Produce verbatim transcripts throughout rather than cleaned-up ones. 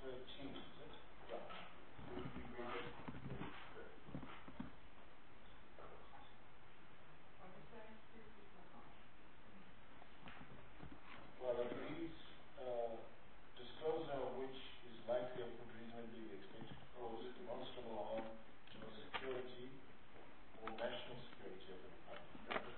thirteen, is it? Yeah. Well, agrees, uh, disclosure of which is likely or could reasonably be expected to cause demonstrable harm to the security or national security of the Republic.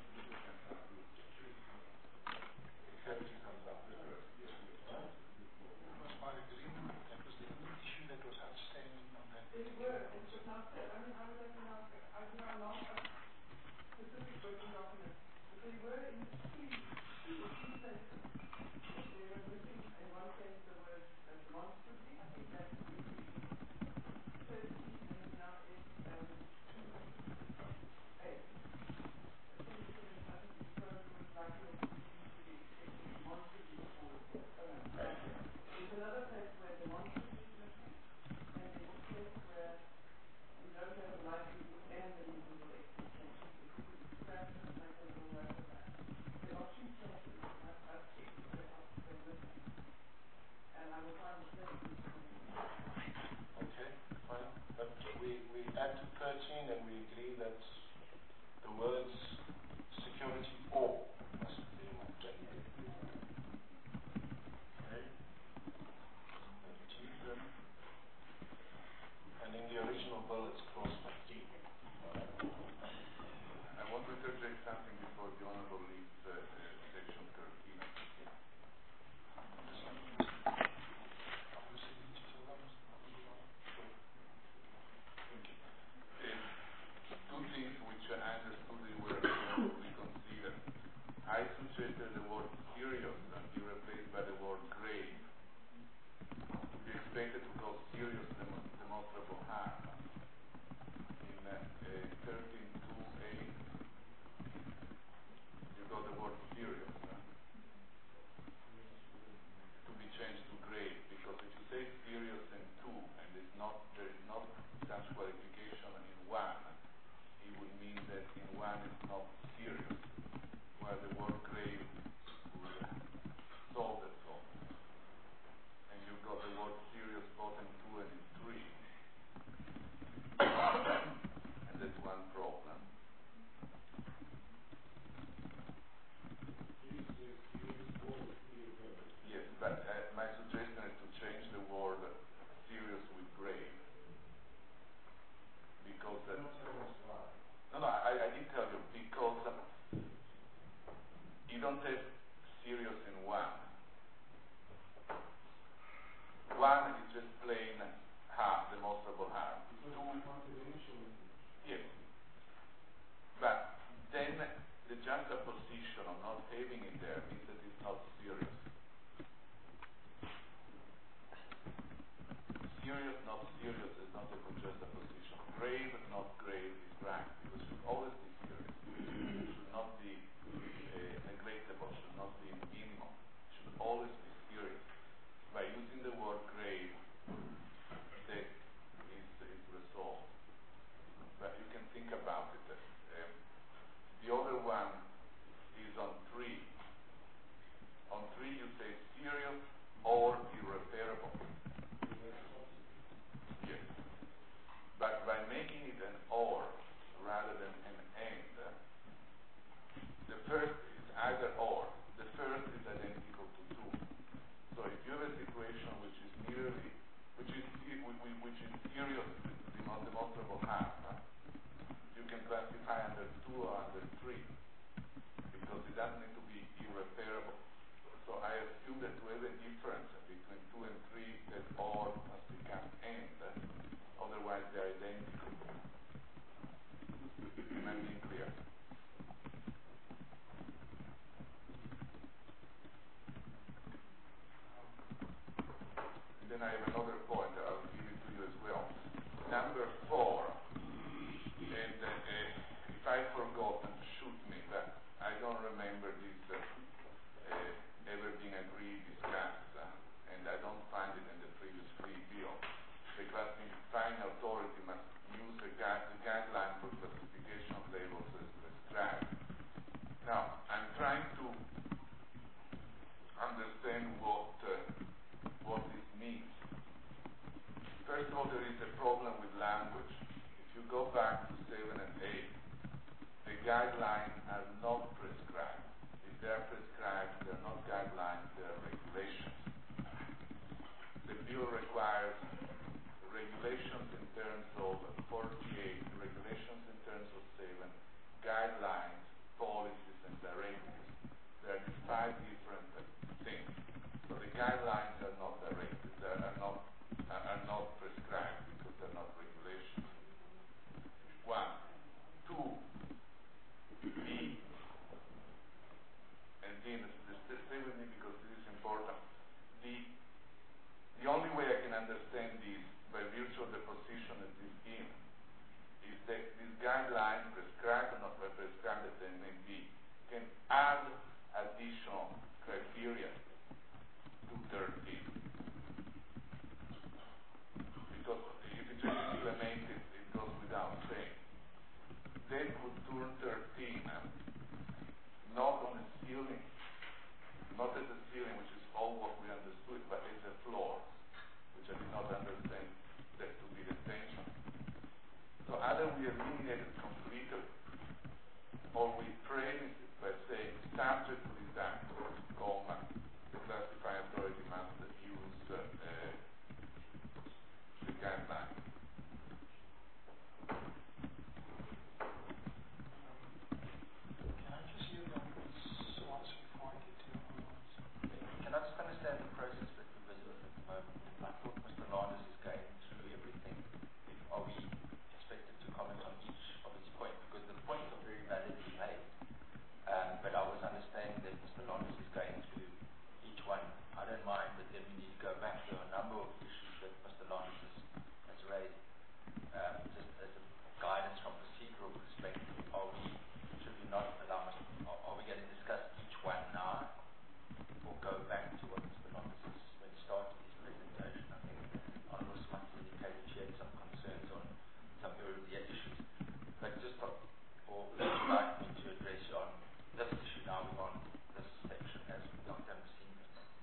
Security comes out. Right? Was my agreement, that was the only issue that was outstanding on that. They were, it was not that. I mean, I would have to ask, I do not know a specific working document, but they were in three, in three sentences. They were missing in one sense the word uh, demonstrably. I think that would be thirteen, and now it's um, two A. I think it's going to have to disclose the word likely or to be expected demonstrably before it gets owned. There's another place where demonstrably is missing, and there's a place where we don't have a likelihood and a reasonable expectation. If we could scratch it and make a little note of that. There are two places I, I've checked where they're missing, and I will find the place. Okay, fine. But we, we add to thirteen and we agree that the words security or must be removed. Okay. thirteen. And in the original bill it's clause fifteen. I want to interject something before the Honorable leaves uh, uh, section thirteen. Two things which I understood they were to be considered. I suggested the word serious and be replaced by the word grave. To be expected to cause serious dem- demonstrable harm. In uh, uh, thirteen two A, you got the word serious. Huh? To be changed to grave, because if you say serious in two, and it's not, there is not such qualification in one, it would mean that in one it's not serious, while the word grave would solve that problem. And you've got the word serious both in two and in three. And that's one problem. Yes, but uh, my suggestion is to change the word serious with grave. Because uh, no, no, I, I did tell you, because uh, you don't have serious in one. One is just plain harm, demonstrable harm. Two, yes. But then the juxtaposition of not having it there means that it's not serious. Serious, not serious is not a good juxtaposition. Grave, not grave is right, because it should always be serious. It should not be uh, neglectable, should not be minimal. It should always be serious. By using the word grave, that is, is resolved. But you can think about it. Um, the other one is on three. On three you say serious or irreparable. Yes. But by making it an or rather than an and, the first is either or. The first is identical to two. So if you have a situation which is merely, which is which is serious with demonstrable harm, huh? You can classify under two or under three, because it doesn't need to be irreparable. So I assume that to have a difference between two and three, that or must become and. Otherwise, they are identical. Am I being clear? And then I have another point. I'll give it to you as well. Number four. And uh, uh, if I forgotten, shoot me. But I don't remember this uh, uh, ever being agreed, discussed, uh, and I don't find it in the previous free bill. The classifying authority must use a, guide, a guideline for classification of labels as prescribed. Now, I'm trying to understand what uh, what this means. again, this, this, stay with me because this is important. The, the only way I can understand this by virtue of the position it is in is that these guidelines, prescribed or not prescribed as they may be, can add additional criteria to thirteen. Because if it's just implemented, it goes without saying. They could turn thirteen uh, not on a ceiling, not as a ceiling, which is all what we understood, but as a floor, which I did not understand that to be the intention. So either we eliminate it completely, or we frame it by saying, subject to this act, comma, the classifying authority must use uh, uh, the guideline. Can I just hear the answer before I get to your comments? Can I just understand the process that we're busy with at the moment? I thought Mister Landers is going through everything. Are we expected to comment on each of its points? Because the points are very validly made. Um, but I was understanding that Mister Landers is going through each one. I don't mind, but then we need to go back to a number of issues that Mister Landers has, has raised. Um, just as a guidance from procedural perspective, are we, should we not allow us, are, are we going to discuss each one now, or go back to what Mister Landers has, when he started his presentation? I think Honourable Smith indicated she had some concerns on some earlier issues. But just, for, or would you like me to address you on this issue now, we're on this section as Doctor Messina?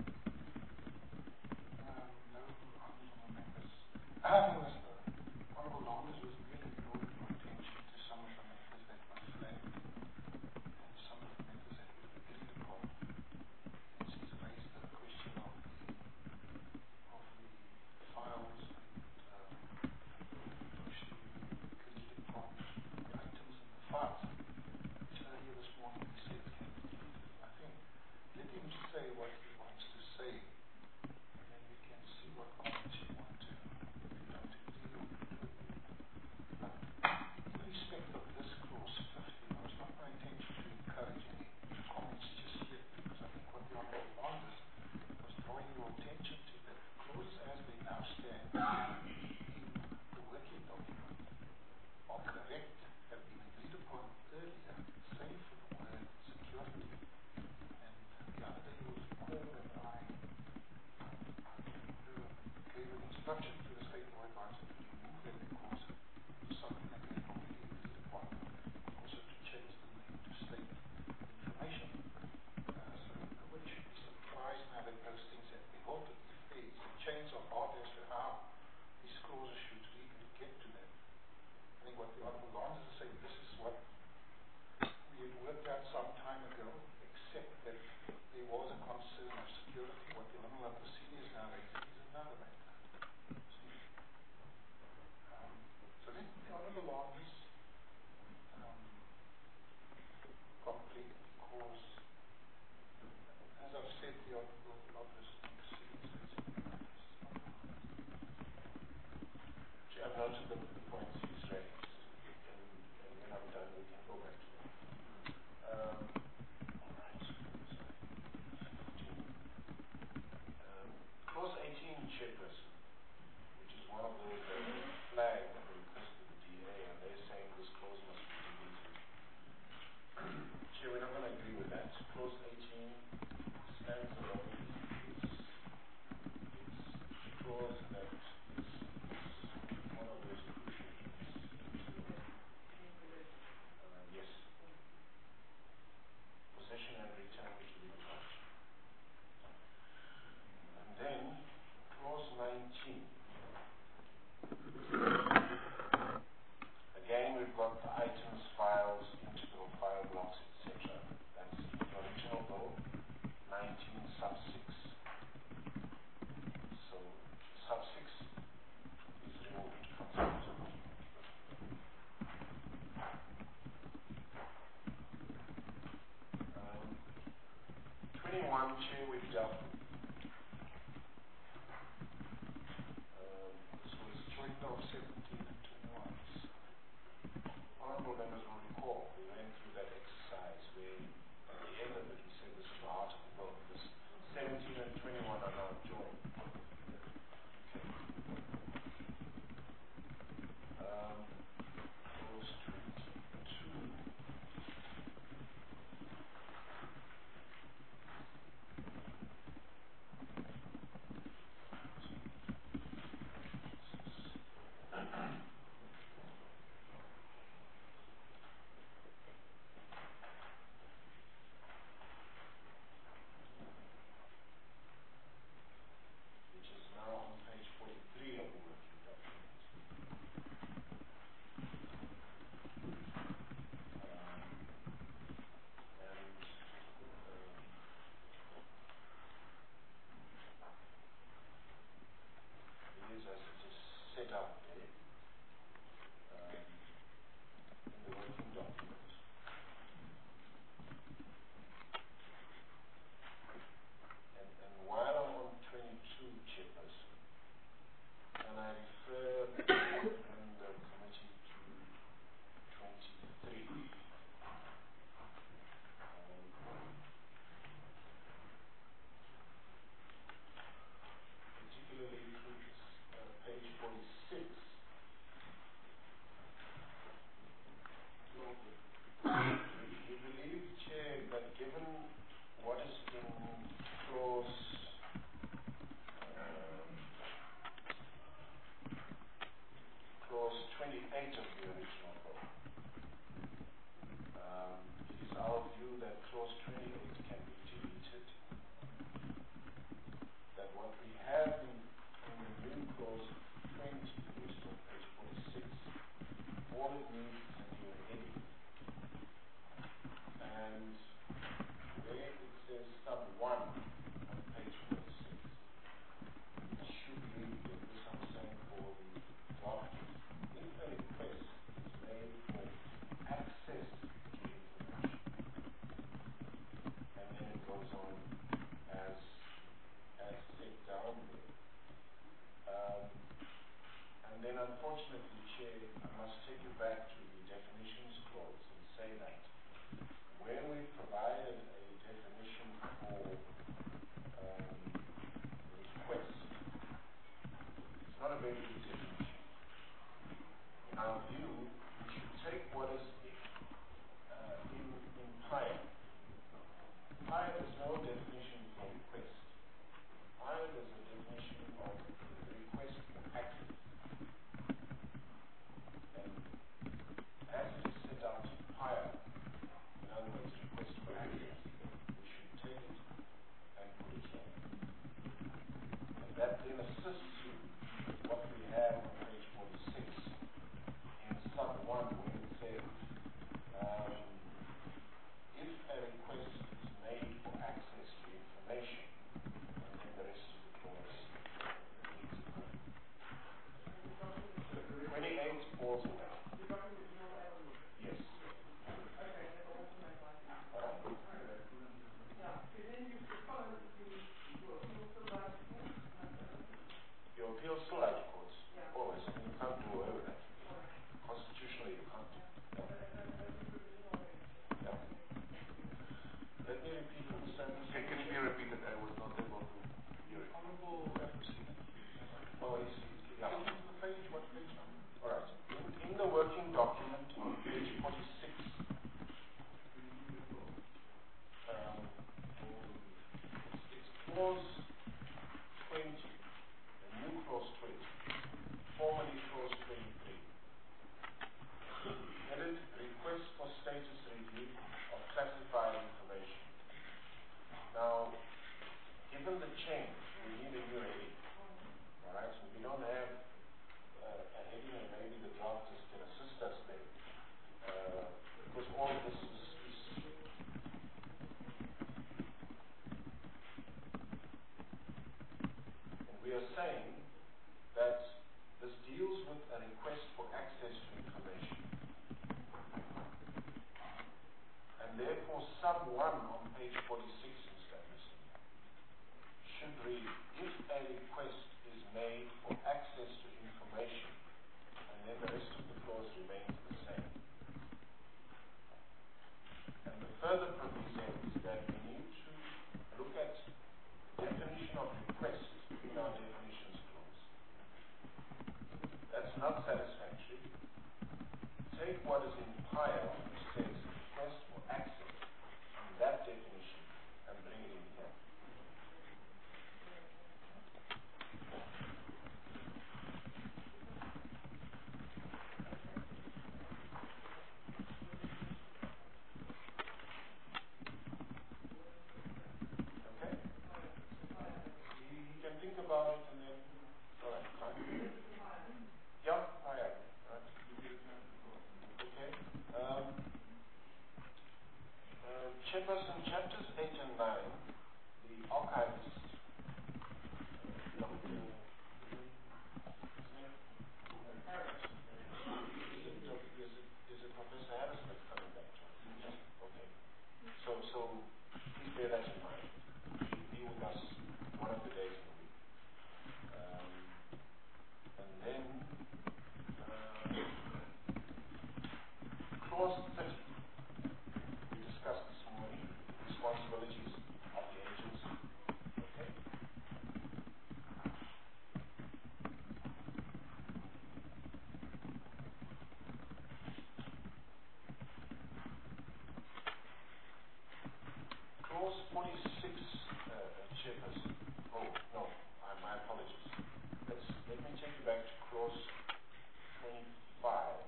Um, no, honourable members. Um, Mister Honourable Landers was merely drawing your attention to some of the matters that were flagged and some of the matters that we've agreed upon. Hence, he's raised the question of the of the files and um, which we agreed upon the items in the files. Which earlier this morning he said can be deleted. I think let him say what he wants to say, and then we can see what comments you want to, if you don't agree with it. But in respect of this clause fifty, it was not my intention to encourage any comments just yet, because I think what the Honourable Landers was drawing your attention to, that the clauses as they now stand in the working document are correct, have been agreed upon earlier, save for the word security. And the other day you will recall that I uh, gave an instruction to the State Law Advisor to remove that because it was something that we had already agreed upon, also to change the name to State Information. Uh, so nobody should be surprised now that those things have been altered. If there is a change of heart as to how these clauses should read, we get to that. I think what the Honourable Landers is saying, this is what we had worked out some time ago, except that there was a concern of security. What the Honourable Messina is now raising is another matter. Um, so let the Honourable Landers um, complete, because, as I've said, the Honourable Landers Messina is raising matters. I've noted the, the points he's raised, and, and when I'm done, we can go back to them. Um, all right. Um, clause eighteen, Chairperson, which is one of those that we flagged and requested the D A, and they're saying this clause must be deleted. Chair, we're not going to agree with that. Clause eighteen stands alone. It's, it's a clause that is, is one of those crucial things into uh, yes. Possession and return to legal function. And then clause nineteen. Again, we've got the items, files, integral file blocks, et cetera. That's the original bill, nineteen sub six. So sub six is removed from that. Um, twenty-one, Chair, we've dealt with. Um, this was Joint of seventeen and twenty-one. honourable members will recall, we went through that exercise where at the end of it we said this is the heart of on there. Um, and then unfortunately, Chair, I must take you back to the definitions clause and say that where we provided a definition for um, request, it's not a very good definition. In our view, we should take what is uh, in, in P I A. P I A is no definition for request. P I A is a definition of request for access. And as it is set out in P I A, in other words, request for access, we should take it and put it here. And that then assists you with what we have on page forty-six in sub one, where it says, um, if a request is made for access to information, and then the rest of the clause needs to go. twenty-eight falls in that. Yes. Your appeal still out of court. Always. I mean, you can't do away with that. Constitutionally, you can't. Yeah. Yeah. Let me repeat what the sentence. Can, can it be repeated? I was not able to hear it. Honorable F O C. Oh, I see. Yeah. Can you give the page, what page number? All right. In, in the working document on page forty-six, um, it's clause twenty, the new clause twenty, formerly clause twenty-three. Headed request for status review of classified information. Now, given the change, we need a new heading. All right, so we don't have uh, a heading, and maybe the drafters can assist us there, uh, because all of this is, is and we are saying that this deals with a request for access to information. And therefore, sub one on page forty-six, Mister Anderson, should read, if a request is made for access to information, and then the rest of the clause remains the same. And the further proviso is that we need to look at definition of request in our definitions clause. That's not satisfactory. Take what is in P I A, which says request for access, and that definition, and bring it in here. Okay? You, you can think about it and then, all right, fine. Yeah, P I A, right? Okay. Um, uh, Chairperson, chapters eight and nine, the archivist, uh, Doctor Harris, is it, doc- is it, is it Professor Harris that's coming back to us? Yes. Okay. So, so please bear that in mind. She'll be with us one of the days in the week. Um, and then, uh, clause thirty, we discussed this morning, responsibilities of the agency. Okay? Clause forty-six, uh, uh, Chairperson. Oh, no, uh, my apologies. Let's, let me take you back to clause twenty-five.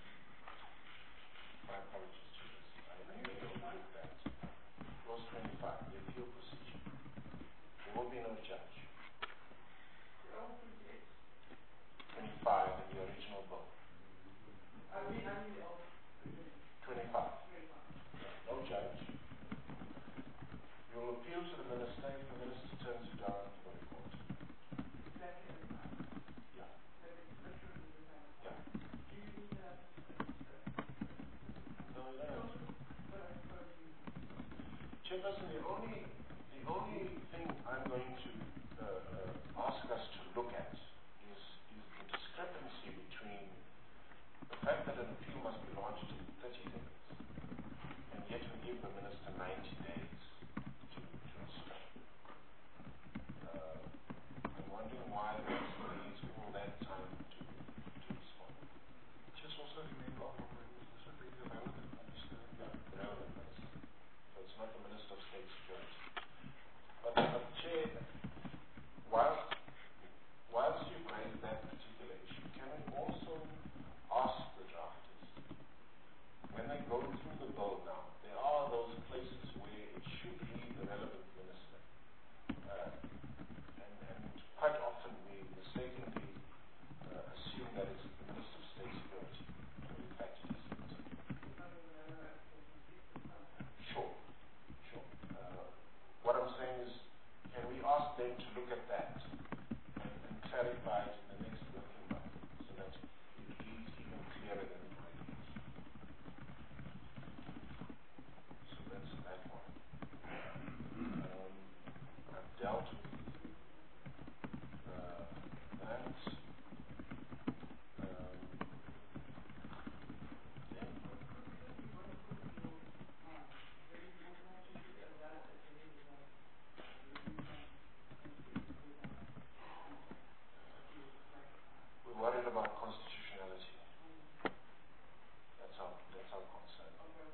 My apologies, Chairperson. I, I may overlook that. Clause twenty-five, the appeal procedure. There will be no judge. twenty-five in the original bill. twenty-five. No judge. You will appeal to the minister if the minister turns you down for the report. Yeah. Yeah. No, you don't have to. Chairperson, the only, the only thing I'm going to uh, uh, look at that and, and clarify it in the next working month so that it reads even clearer than it might be. So that's that one. Um, I've dealt with uh, that. Um, yeah. We're worried about constitutionality. That's our, that's our concern.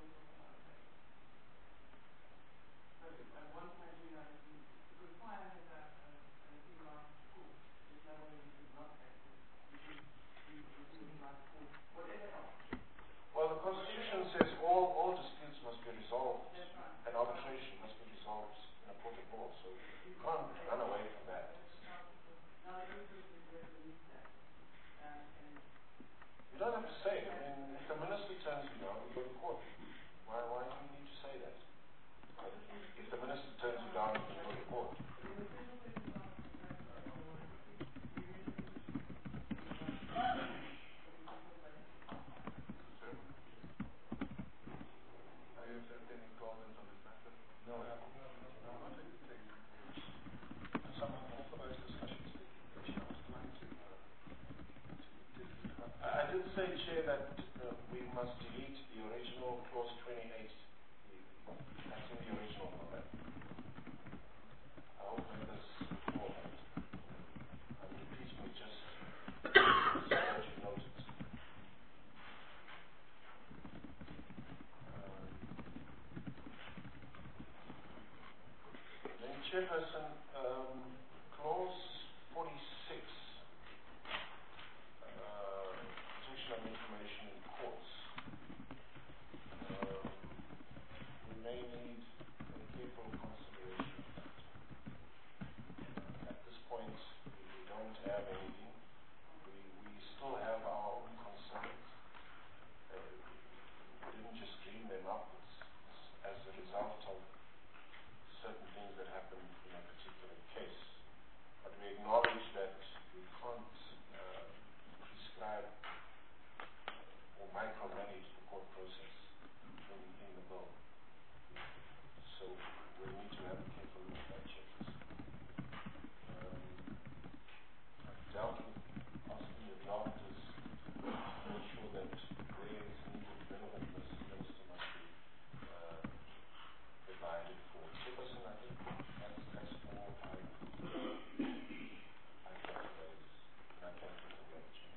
Well, the Constitution says all, all disputes must be resolved, and arbitration must be resolved in a court of law, so you can't run away from that. You don't have to say it. I mean, if the minister turns you down, you go to court. Why, why do you need to say that? If the minister turns you down, you go to court. Are you sent any comments on this matter? No. No, no, not anything. Some of both of those discussions, which I was trying to, uh, to delete. I I did say, Chair, that uh, we must delete the original clause twenty-eight. The- That's in the original format. I hope members recall that. I'm repeating it just so that you note it. Um, Then, Chairperson, um, clause forty-six, uh, protection of information in courts. Um, we may need a careful consideration of that. Uh, at this point, we, we don't have anything. We, we still have our own concerns. Uh, we didn't just dream them up. It's, it's as a result of certain things that happened in a particular case. But we acknowledge that we can't uh, prescribe or micromanage the court process in, in the bill. So we need to have a careful look at that, Chairperson. Um, I've dealt with asking the drafters to make sure that where it's needed, relevant minister must be uh, provided for. Chairperson, I think that's, that's all I, I can raise, and I can put away, Chair.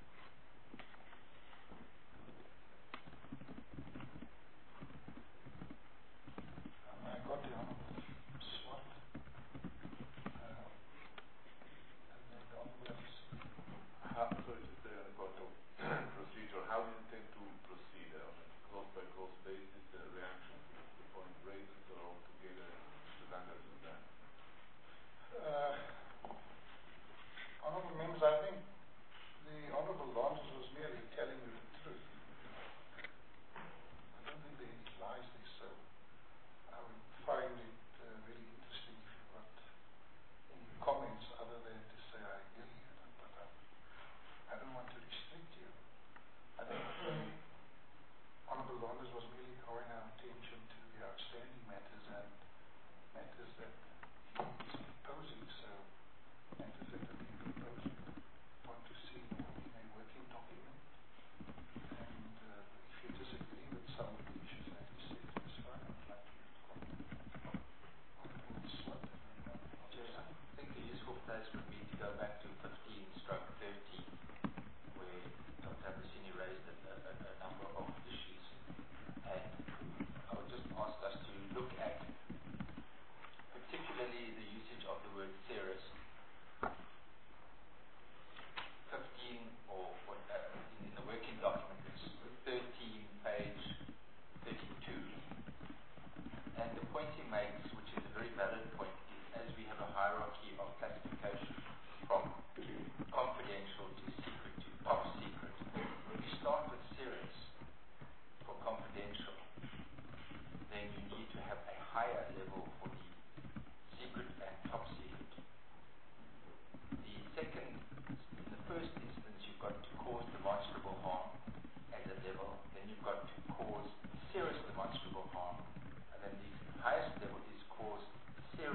Um, I got the honorable SWAT, uh, and then the honorable F C. How, so just uh, about the procedure, how do you intend to proceed on a close-by-close basis, uh, reaction to the point raised, or altogether redundant with that? Uh, honorable members, I think the honorable Lawrence was merely telling you the truth. I don't think there are any lies there, so I would find it uh, very interesting if you've got any comments other than to say I agree, but I, I don't want to restrict you. I think the honorable Lawrence was merely drawing our attention to the outstanding matters and matters that he is proposing, so matters that have been proposed want to see in a working document. And uh, if you disagree with some of the issues that he said, that's fine. I'd like you to comment. Honorable Swart and then Honorable Chair, I think the useful place would be to go back to fifteen stroke thirteen, where Doctor Ambrosini raised a, a, a number of issues. And I would just ask us to look at particularly the usage of the word serious. fifteen, or what, uh, in, in the working document, it's thirteen, page thirty-two. And the point he makes, which is a very valid point, is as we have a hierarchy of classification from confidential to secret to top secret, we start with serious for confidential. Then you need to have a higher level for the secret and top secret.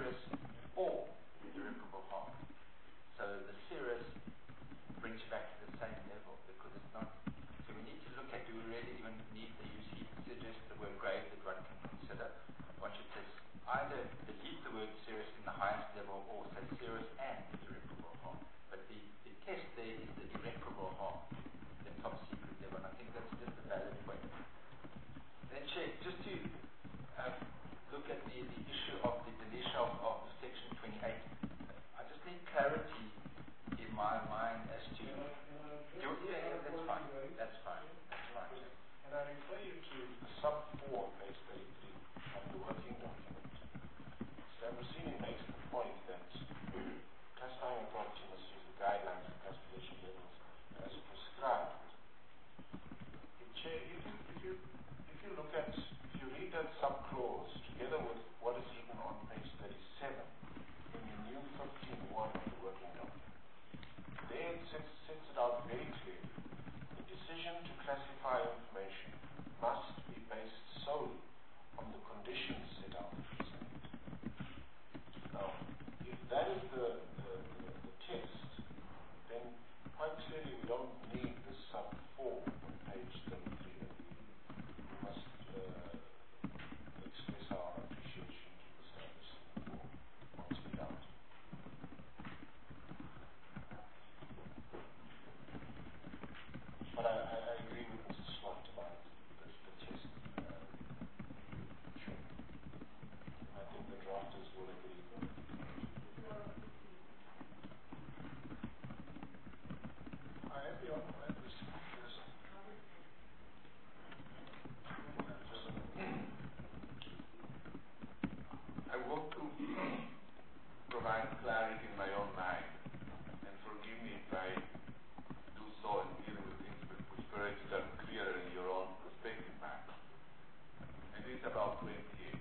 serious or irreparable harm. So the serious brings you back to the same level because it's not. So we need to look at, do we really even need the use? He suggests the word grave that one can consider. One should just either delete the word serious in the highest level or say serious and irreparable harm. But the, the test there is the irreparable harm, the top secret level, and I think that's just a valid point. Then check, just to uh, look at the, the issue of the deletion of, of section twenty-eight. I just need clarity in my mind as to. Can I, can I Do, yeah, yeah, that's fine. That's fine. That's fine. Can I refer you to the sub four, page thirty-three, of the working document? Sambrosini makes the point that classifying authority must use the guidelines for classification levels as prescribed. If, if, you, if, you, if you look at, if you read that sub-clause together with what is written on page thirty-seven in the new fifteen one of the working document, there it sets, sets it out very clearly. The decision to classify information must be based solely on the conditions set out in the consent. Now, if that is the, the, the, the test, then quite clearly we don't need the sub four on page thirty-three. That we, we must uh, express our appreciation to the Sambrosini for pointing it out. But I, I, I agree with Mister Swart about the, the test. Uh, sure. I think the drafters will agree. I have the honor, I have this, this. I want to provide clarity in my own mind, and forgive me if I do so in dealing with things but prefer it to become clearer in your own perspective mind. And it's about twenty-eight.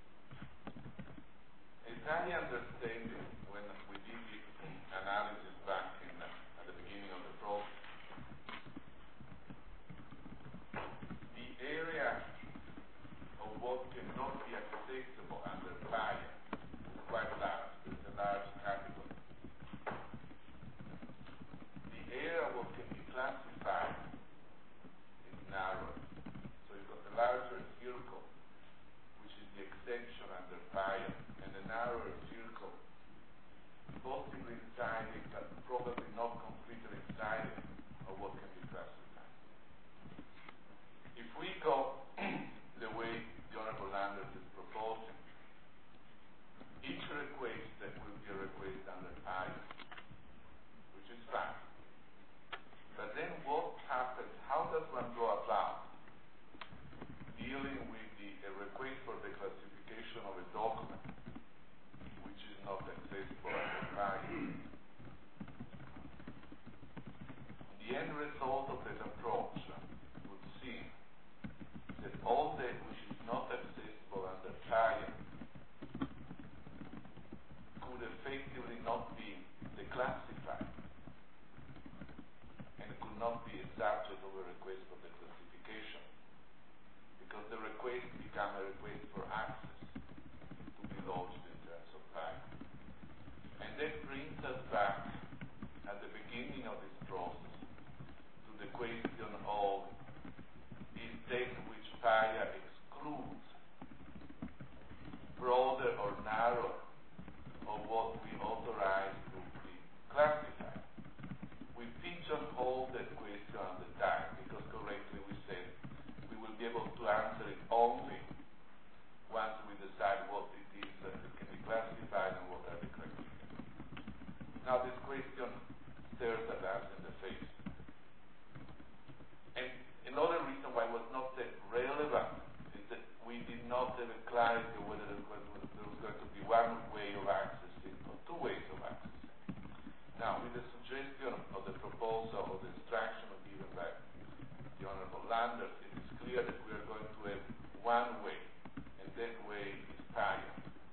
As I understand it, when we did the analysis back in, uh, at the beginning of the process, the area of what cannot be accessible under fire is quite large. There's a large category. The area of what can be classified is narrow. So you've got the larger circle, which is the extension under fire, and the narrower circle, possibly inside it, but probably not completely inside it, of what can be classified. If we go the way the Honorable Landers is proposing, each request that will be a request under fire, which is fine. But then what happens, how does one go about dealing with the a request for the classification of a document which is not accessible under fire? The end result of that approach would seem that all that which is not accessible under fire could effectively not be declassified and could not be a subject of a request for the classification, because the request becomes a request for access to be lodged in terms of fire. And that brings us back at the beginning of this process to the question of, is that which fire excludes broader or narrower of what we authorize to be classified? We pigeonhole that question on the time, because correctly we said we will be able to answer it only once we decide what it is that can be classified and what are the criteria. Now this question stares at us in the face. And another reason why it was not that relevant is that we did not have a clarity whether there was, there was going to be one way of accessing or two ways of accessing. Now, with the suggestion of the proposal or the instruction given by the Honorable Landers, it is clear that we are going to have one way, and that way is fire.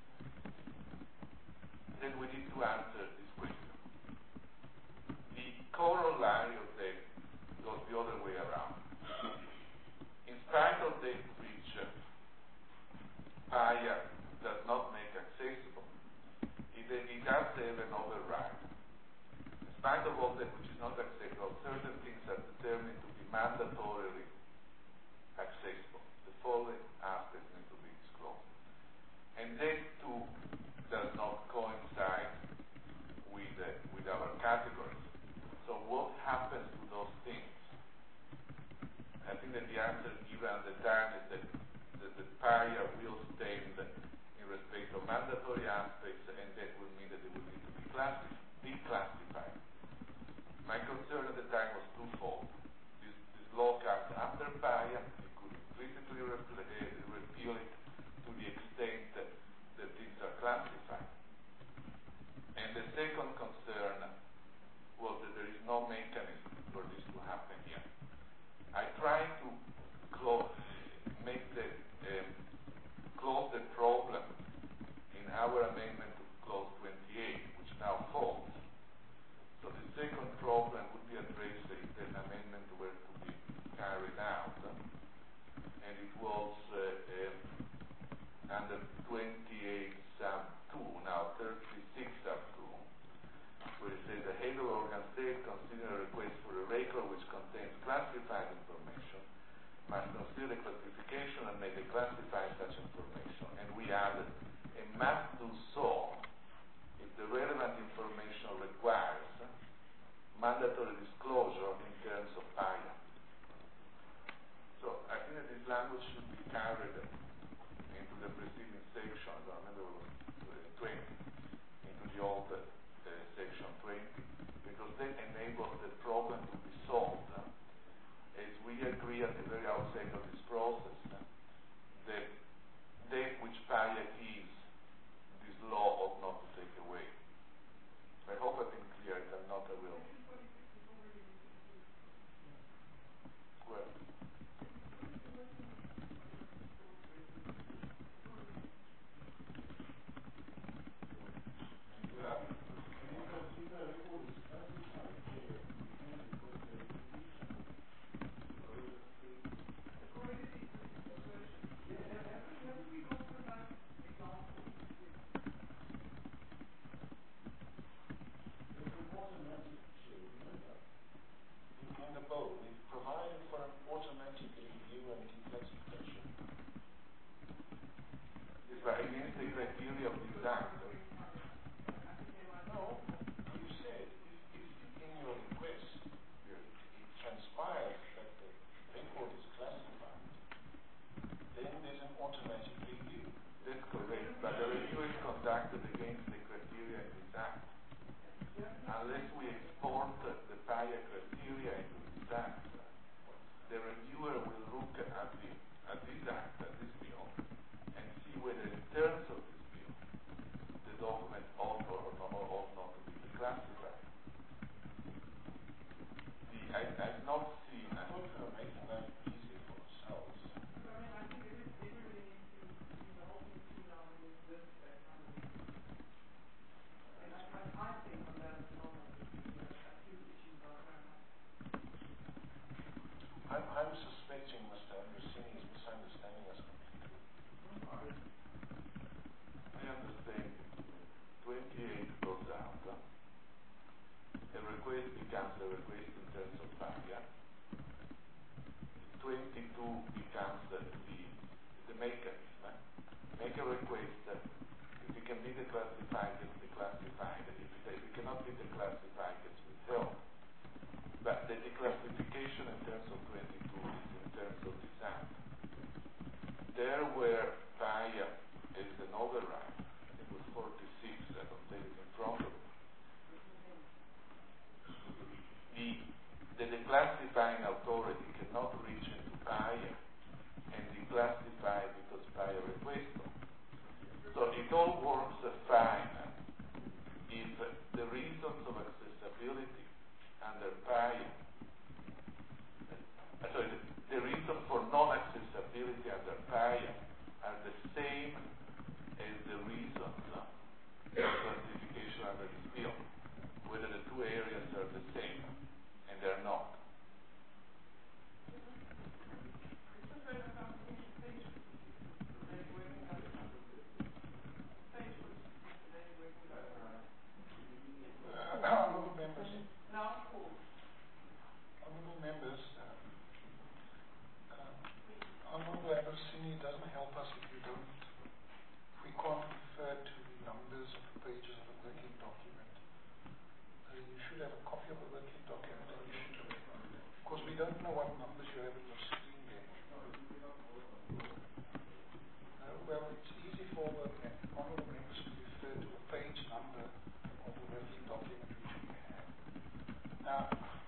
Then we need to answer this question. The corollary of that goes the other way around. In spite of that which uh, fire does not make accessible, that it has to have an override. In spite of all that which is not accessible, certain things are determined to be mandatorily accessible. The following aspects need to be disclosed. And that too does not coincide with, uh, with our categories. So what happens to those things? I think that the answer given at the time is that, that the P A I A will stand in respect of mandatory aspects, and that will mean that they will need to be classified, declassified. My concern at the time was twofold. This, this law comes after P A I A, it could implicitly repl- uh, repeal it to the extent that, that things are classified. And the second concern was that there is no mechanism for this to happen here. I tried to close, make the, um, close the problem in our amendment to clause twenty-eight, which now falls. So the second problem would be addressed if that amendment were to be carried out, and it was uh, um, under twenty-eight sub two, now thirty-six sub two, where it says the head of organ state consider a request for a record which contains classified information, must consider the classification and may declassify such information. And we added, and must do so if the relevant information requires mandatory disclosure in terms of P A I A. So I think that this language should be carried into the preceding section, I don't remember what it was, twenty, into the old uh, section twenty, because that enables the problem to be solved. Uh, as we agree at the very outset of this process, uh, that that which P A I A is, this law ought not to take away. I hope I've been clear, if I'm not, I will. Well, in the bill, we've provided for an automatic review and declassification. this is against the criteria of this act. No, you said if, if in your request Yes. it transpires that the record is classified, then there's an automatic review. That's correct, but the review is conducted against the criteria in this act. Unless we export the P A I A criteria into this act, the reviewer will look at the at this act, at this bill, and see whether in terms of this bill, the document ought or ought not, ought not to be declassified. The, I, I've not seen. I thought we were making that easy for ourselves. I'm, I'm suspecting Mister Andrusini is misunderstanding us completely. I understand. twenty-eight goes out. Huh? A request becomes a request in terms of P A I A. twenty-two becomes the, the, the mechanism. Make a request. If it can be declassified, it's declassified. If it, if it cannot be declassified, it's withheld. But the declassification in terms of twenty-two is in terms of this act. There where P A I A is an override, I think it was forty-six, I don't take it in front of me. The, the declassifying authority cannot reach into P A I A and declassify because P A I A requests them. So it all works uh, fine pages of a working document. Uh, you should have a copy of the working document, and you should, because we don't know what numbers you have in your screen there. Uh, well, it's easy for the honourable members to refer to the page number of the working document which we have. Now,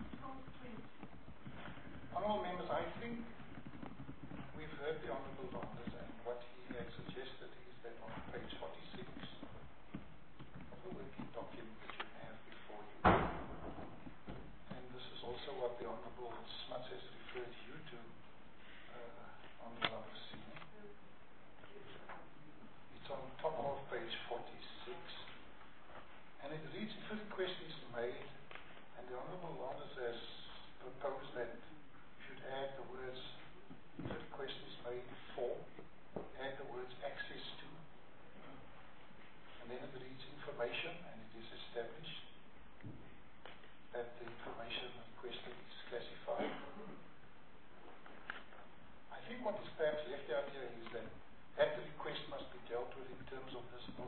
honourable members, I think we've heard the Honourable Londes, and what he has suggested is that on page forty-six of the working document that you have before you, and this is also what the Honourable Smuts has referred you to, uh, Honourable Afasini. It's on top of page forty-six, and it reads, if a request is made, and the Honourable Londes has proposed that you should add the words, if a request is made for, add the words access to, and then it reads information, and it is established that the information requested is classified. I think what is perhaps left out here is that that request must be dealt with in terms of this bill,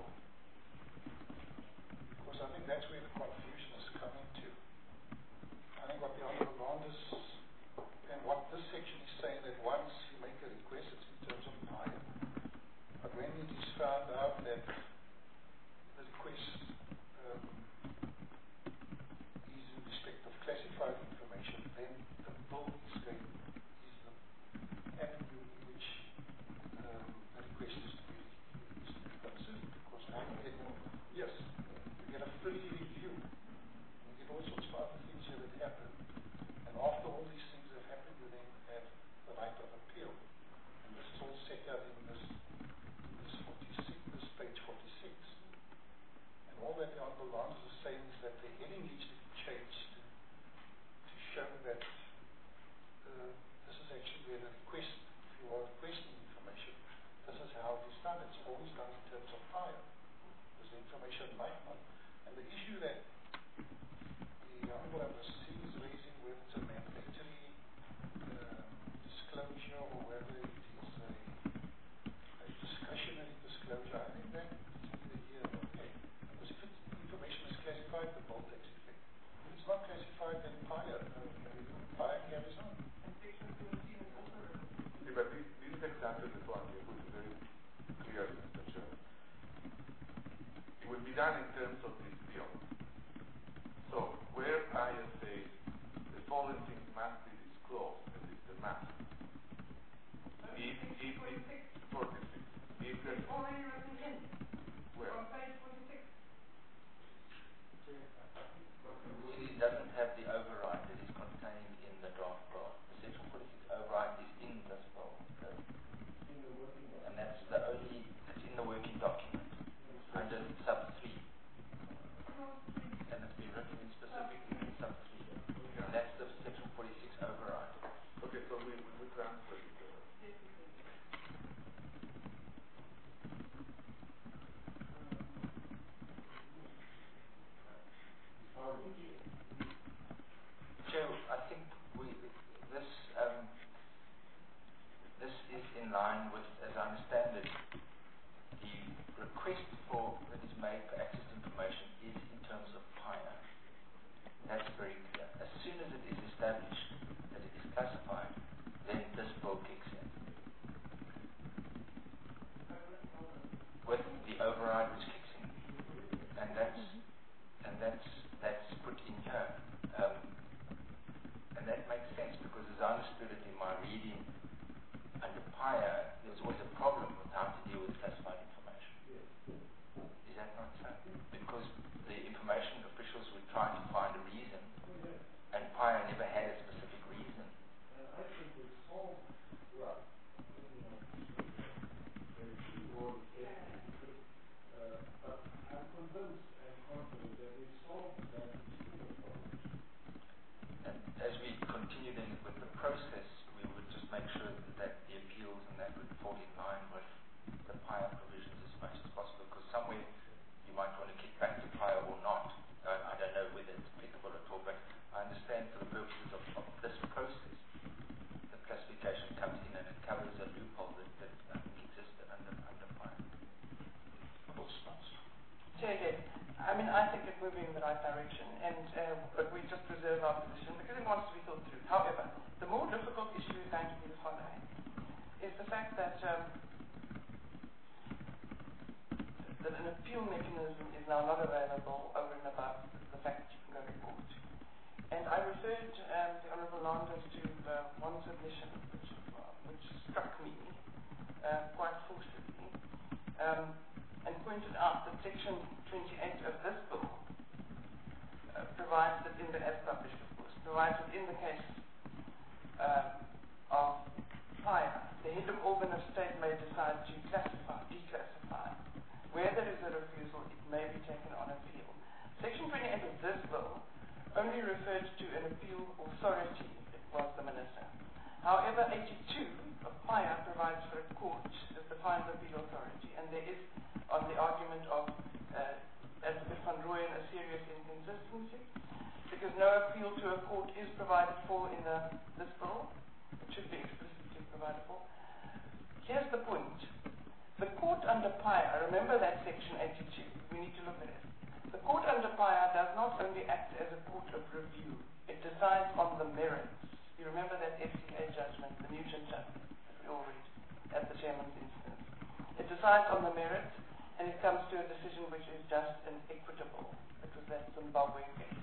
because I think that's where the confusion is coming to. I think what the Honourable Londes and what this section is saying, that once you make a request, it's in terms of hire. But when it is found out that the request um, is in respect of classified information, then the bill is going, is the avenue in which um, the request is to be, is to be considered. Because now you get, yes, you get a free review, and you get all sorts of other things here that happen. And after all these things have happened, you then have the right of appeal. And this is all set out in this, this forty-six, this page forty-six. And all that the Honourable Londes is saying is that the heading needs to be changed to, to show that uh, this is actually where the request, if you are requesting information, this is how it is done. It's always done in terms of hire. Because the information might not. And the issue that the Honourable Afasini is raising, whether it's a mandatory um, disclosure or whether it is a, a discretionary disclosure, I think that is neither here nor there. Because if it's, information is classified, the bill takes effect. If it's not classified, then fire, uh, fire carries on. See, but this, this is exactly the point you put very clearly, Mister Chairman. It will be done in terms of this bill. So, where I have said the following things must be disclosed, and it's the must. If, if, if, forty-six. If the, It's already written in, where? on page forty-six. It doesn't have the override that is contained in the draft bill. The section forty-six override is in this bill. Okay? And that's the only, it's in the working document under sub three. And it's been written in specifically in sub three. And that's the section forty-six override. Okay, so we, we transfer it. Uh, Chair, I think we, this, um, this is in line with, as I understand it, the request for, that is made for access to information is in terms of hire. That's very clear. As soon as it is established that it is classified, then this bill kicks in. With the override which kicks in. And that's, and that's, that's put in here. Um, and that makes sense because as I understood it in my reading under P I A, there was always a problem with how to deal with classified information. Is that not so? Because the information officials would try to find a reason, and P I A never had a specific reason. I think we solved, well, you know, very few more cases, uh, but I'm convinced and confident that we solved that particular problem. And as we continue then with the process, we would just make sure that the appeals and that would fall in line with the P I A provisions as much as possible, because somewhere you might want to kick back to P I A or not. I, I don't know whether it's applicable at all, but I understand for the purposes of, of this process, the classification comes in and it covers a loophole that, that I think existed under, under P I A. Honourable Smuts. Chair again. mean, I think it's moving in the right direction, and uh, but we just reserve our position because it wants to be thought through. However, the more difficult issue is going to be the following: is the fact that um, that an appeal mechanism is now not available over and above the fact that you can go to court. And I referred um, the Honourable Landers to uh, one submission which, uh, which struck me uh, quite forcibly, um, and pointed out that Section twenty-eight of this bill uh, provides that in the, as published of course, provides that in the case uh, of fire, the head of organ of state may decide to classify, declassify. Where there is a refusal, it may be taken on appeal. Section twenty-eight of this bill only referred to an appeal authority, it was the minister. However, eighty-two of P I A provides for a court as the final appeal authority, and there is, on the argument of uh, Advocate van Rooyen, a serious inconsistency, because no appeal to a court is provided for in the, this bill. It should be explicitly provided for. Here's the point. The court under P I A, remember that section eighty-two, we need to look at it. The court under P I A does not only act as a court of review, it decides on the merits. You remember that F C A judgment, the Newton judgment, that we all read at the chairman's instance. It decides on the merits, and it comes to a decision which is just and equitable. It was that Zimbabwe case.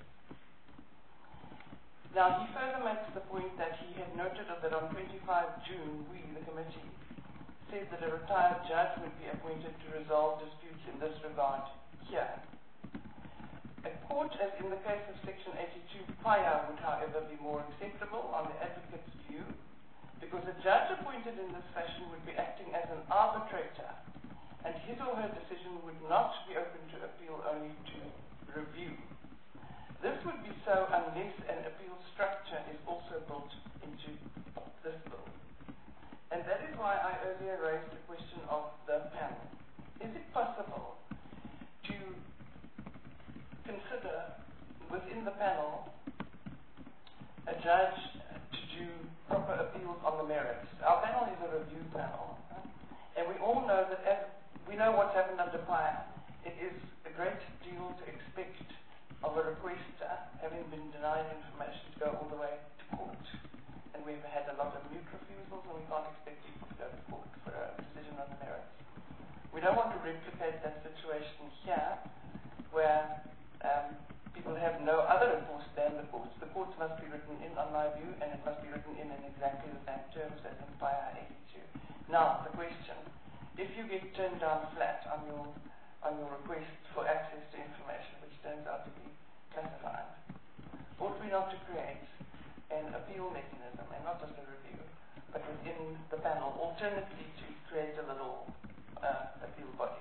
Now, he further makes the point that he had noted that on twenty-fifth of June, we, the committee, said that a retired judge would be appointed to resolve disputes in this regard here. A court, as in the case of Section eighty-two, P I A would, however, be more acceptable on the advocate's view, because a judge appointed in this fashion would be acting as an arbitrator, and his or her decision would not be open to appeal, only to review. This would be so unless an appeal structure is also built into this bill. And that is why I earlier raised the question of the panel. Is it possible to consider within the panel a judge to do proper appeals on the merits? Our panel is a review panel, right? And we all know that as we know what's happened under P I A. It is a great deal to expect of a requester having been denied information to go all the way to court. And we've had a lot of mute refusals, and we can't expect people to go to court for a decision on the merits. We don't want to replicate that situation here, where um, people have no other recourse than the courts. The courts must be written in, on my view, and it must be written in in exactly the same terms as in P I A eighty-two. Now, the question: if you get turned down flat on your on your request for access to information, which turns out to be classified, ought we not to create an appeal mechanism, and not just a review, but within the panel, alternately to create a little uh, appeal body?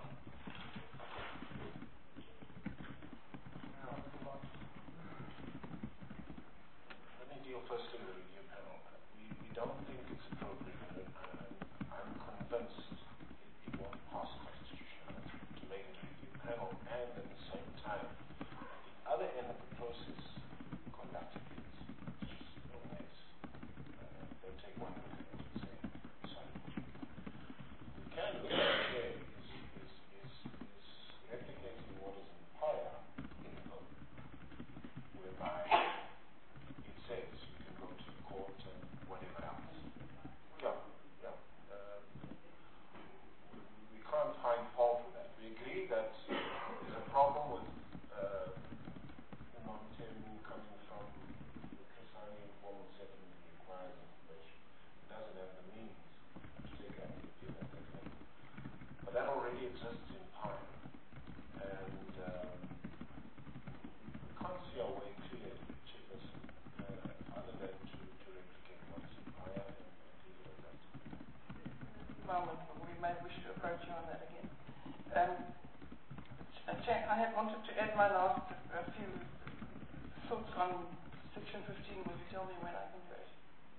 Let me deal first with the review panel. We, we don't think it's appropriate, and uh, I'm convinced it, it won't pass constitutionally to make it a review panel, and at the same time, at the other end of the process, conduct appeals. It's just no ways. Uh, they'll take one look at it and say, sorry. We can do it here is, is, is, is replicating what is in P I A in the book, whereby it says you can go to the court and whatever else. Yeah, yeah. Um, we, we can't find fault with that. We agree that there's a problem with uh, Montaigne coming from the Kisani informal settlement requires information. It doesn't have the means to take out the appeal at that level. But that already exists in P I A. And um, we can't see our way clear, Chairperson, uh, other than to, to replicate what's in P I A and, and leave it at that. Moment, we may wish to approach you on that again. Um, uh, Chair, I had wanted to add my last a few thoughts on Section fifteen. Will you tell me when I can do it?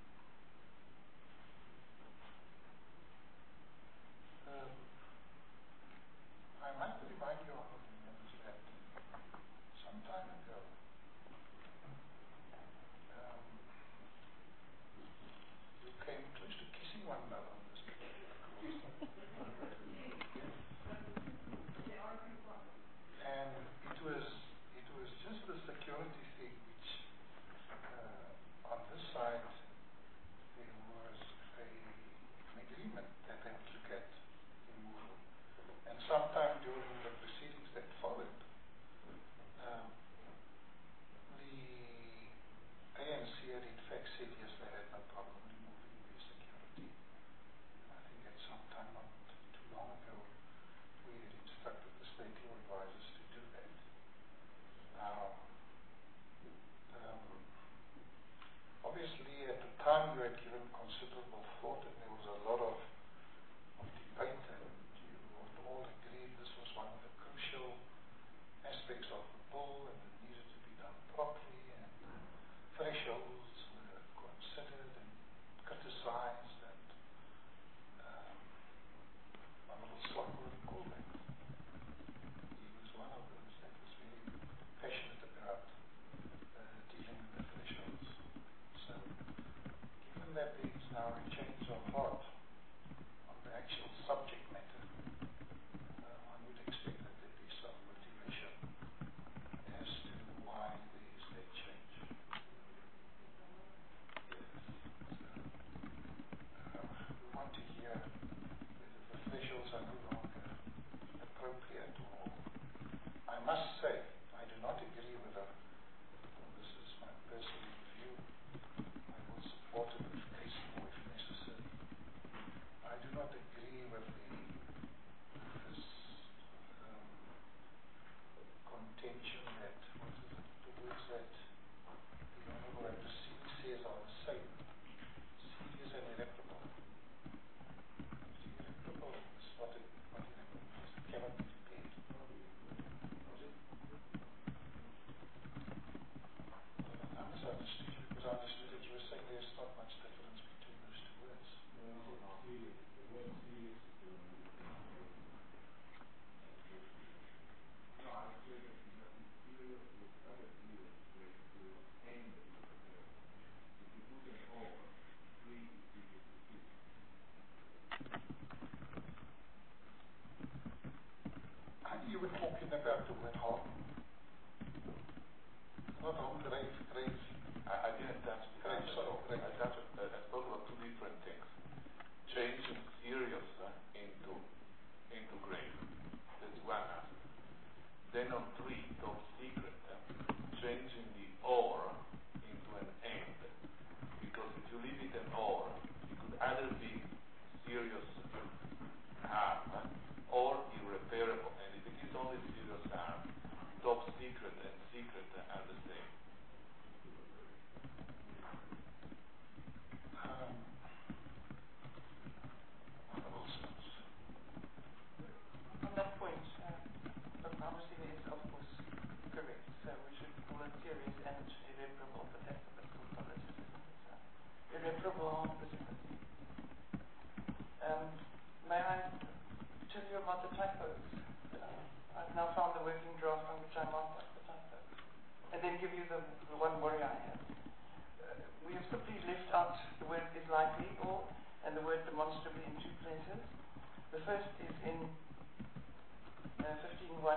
Um, I might remind you of that some time ago. Um, you came close to kissing one another on this trip. And it was must say, I do not agree with her. This is my personal view. I will support it with case law if necessary. I do not agree with the this um, contention that what is it, the words that the Honourable Abdul says are the same. Serious and irreparable. The irreparable is what it what irreparable is. It cannot be repaired. Was it? I misunderstood you because I understood that you were saying there's not much difference between those two words. You were talking about the word harm. Not harm, grave, grave. I, I didn't touch the Grave, answer. sorry, grave. I touched, uh, I spoke about two different things. Changing serious uh, into into grave. That's one aspect. Then on three, top secret, uh, changing the or into an and. Because if you leave it an or, it could either be serious harm uh, or irreparable. And if it is only serious harm, top secret and secret uh, are the same. Um, Honourable Sims. On that point, uh, look, obviously there is, of course, correct. So we should call it serious and irreparable, but that's a bit of politics, isn't it? So, irreparable harm, presumably. Um, may I tell you about the typos? Uh, I've now found the working draft on which I marked up the typos. And then give you the, the one worry I have. Uh, we have simply left out the word is likely or and the word demonstrably in two places. The first is in uh, fifteen one.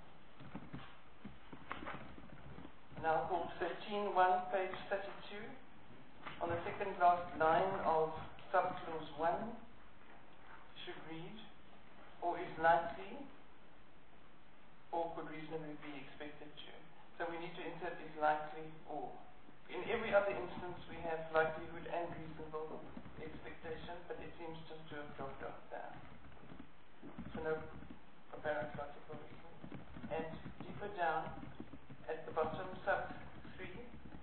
Now called thirteen one, page thirty-two. On the second last line of subclause one should read, or is likely, or could reasonably be expected to. So we need to insert is likely or. In every other instance we have likelihood and reasonable expectation, but it seems just to have dropped off there. So no apparent logical reason. And deeper down at the bottom, sub three,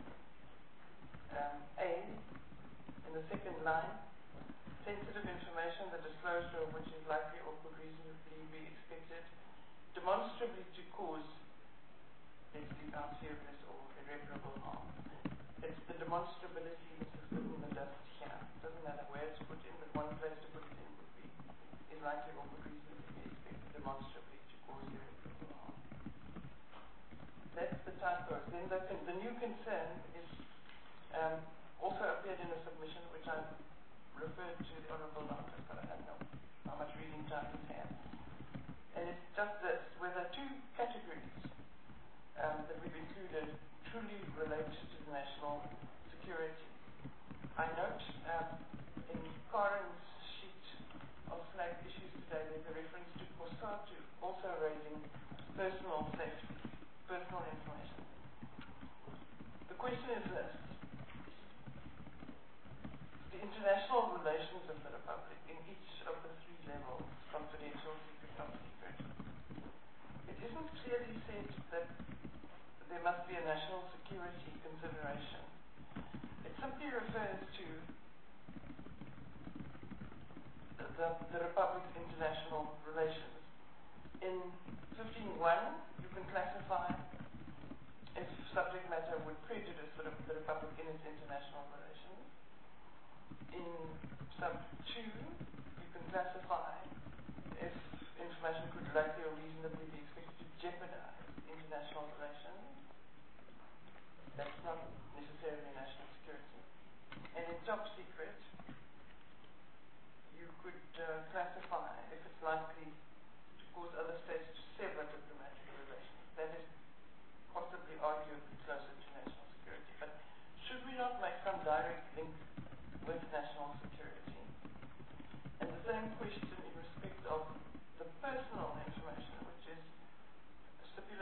um, A, in the second line, sensitive information, the disclosure of which is likely or could reasonably be expected, demonstrably to cause, let's leave out serious or irreparable harm. It's the demonstrability which is put in the dust here. It doesn't matter where it's put in, but one place to put it in would be is likely or could reasonably be expected demonstrably to cause irreparable harm. That's the typos. Then the, the new concern is um, also appeared in a submission which I referred to the Honourable Doctor, but I don't know how much reading time he's had. And it's just this, whether two categories um, that we've included truly relate to the national security. I note um, in Karen's sheet of flagged issues today there's a reference to COSATU also raising personal safety, personal information. The question is this: the international relations of the Republic in each of the three levels, confidential, secret, top secret, it isn't clearly said that there must be a national security consideration. It simply refers to the, the Republic's international relations. In fifteen one, you can classify if subject matter would prejudice the, the Republic in its international relations. In sub two, you can classify if information could likely or reasonably be expected to jeopardize international relations. That's not necessarily national security. And in top secret, you could uh, classify if it's likely to cause other states to sever diplomatic relations. That is possibly arguably closer to national security. But should we not make some direct link with national security? And the same question in respect of the personal information, which is